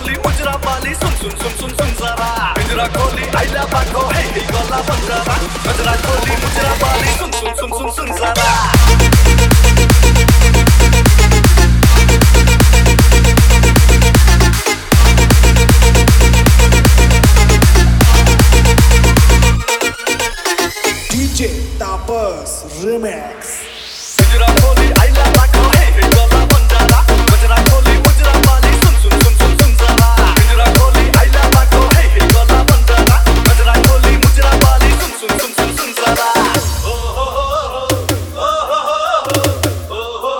खोली मुजरा पाली सुन सुन सुन सुन सुन जरा पिंजरा खोली आइला बाको हे हे गला बंजरा मुजरा खोली मुजरा पाली सुन सुन सुन सुन सुन जरा DJ Tapas Remix. मुजरा खोली आइला बाको हे हे गला बंजरा मुजरा खोली मुजरा पाली सुन सुन सुन सुन सुन जरा मुजरा खोली आइला बाको हे हे गला बंजरा मुजरा खोली मुजरा पाली सुन सुन सुन सुन सुन जरा ओ हो हो ओ हो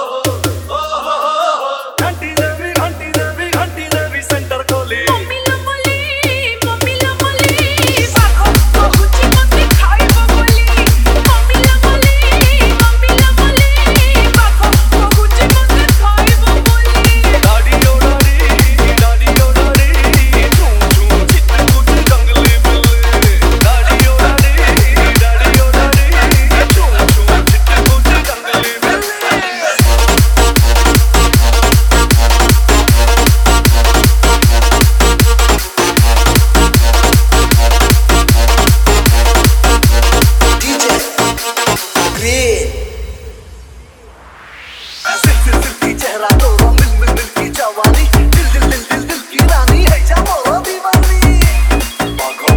हो घंटी देवी सेंटर खोली मम्मी लमली बाखो बहुची मते खाइबो बोली मम्मी लमली बाखो बहुची मते खाइबो बोली दादी ओडारी झूम झूम चित कुछ जंगली बिल्ली दादी ओडारी झूम झूम चित कुछ जंगली बिल्ली सिल की चेहरा तो मिल की जवानी दिल की रानी है जा मोरा दीवानी भागो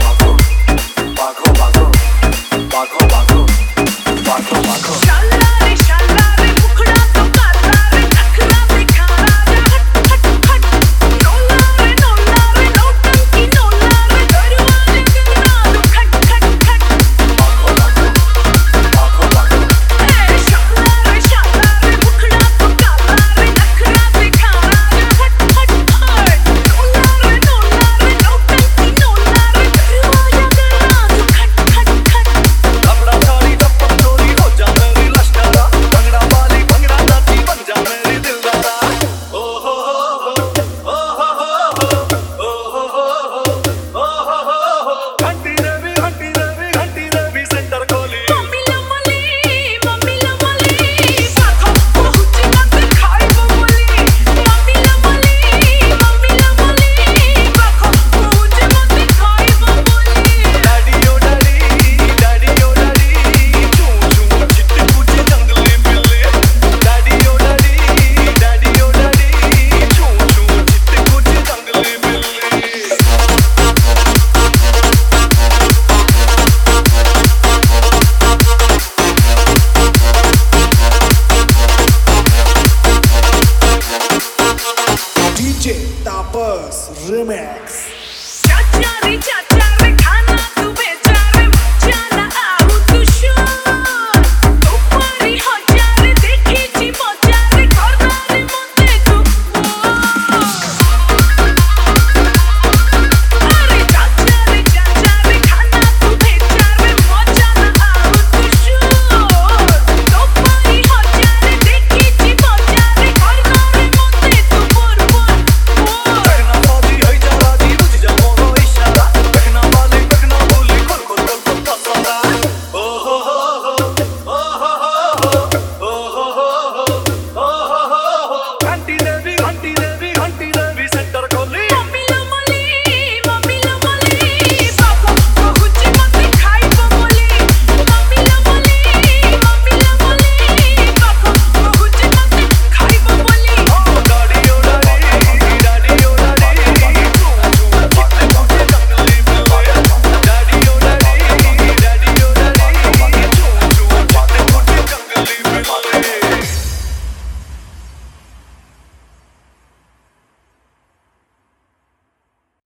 शाला रे मुखड़ा तो काला रे नखरा दिखाना रे हट नोला रे नौटंकी नोला रे दरवाजे करना तू खट ए शाला रे मुखड़ा तो काला रे नखरा दिखाना रे हट नोला रे नौटंकी नोला रे दरवाजे करना तू खट अपना सारी टप्पा चोरी हो जा मेरी लश्करा भंगड़ा वाली भंगड़ा नाची बन जा मेरी दिलदारा ओ हो घंटी देवी सेंटर खोली मम्मी लमली बाखो बहुची मते खाइबो बोली मम्मी लमली बाखो बहुची मते खाइबो बोली दादी ओडारी झूम झूम चित कुछ जंगली बिल्ली दादी ओडारी झूम झूम चित कुछ जंगली बिल्ली DJ Tapas Remix. चाचा रे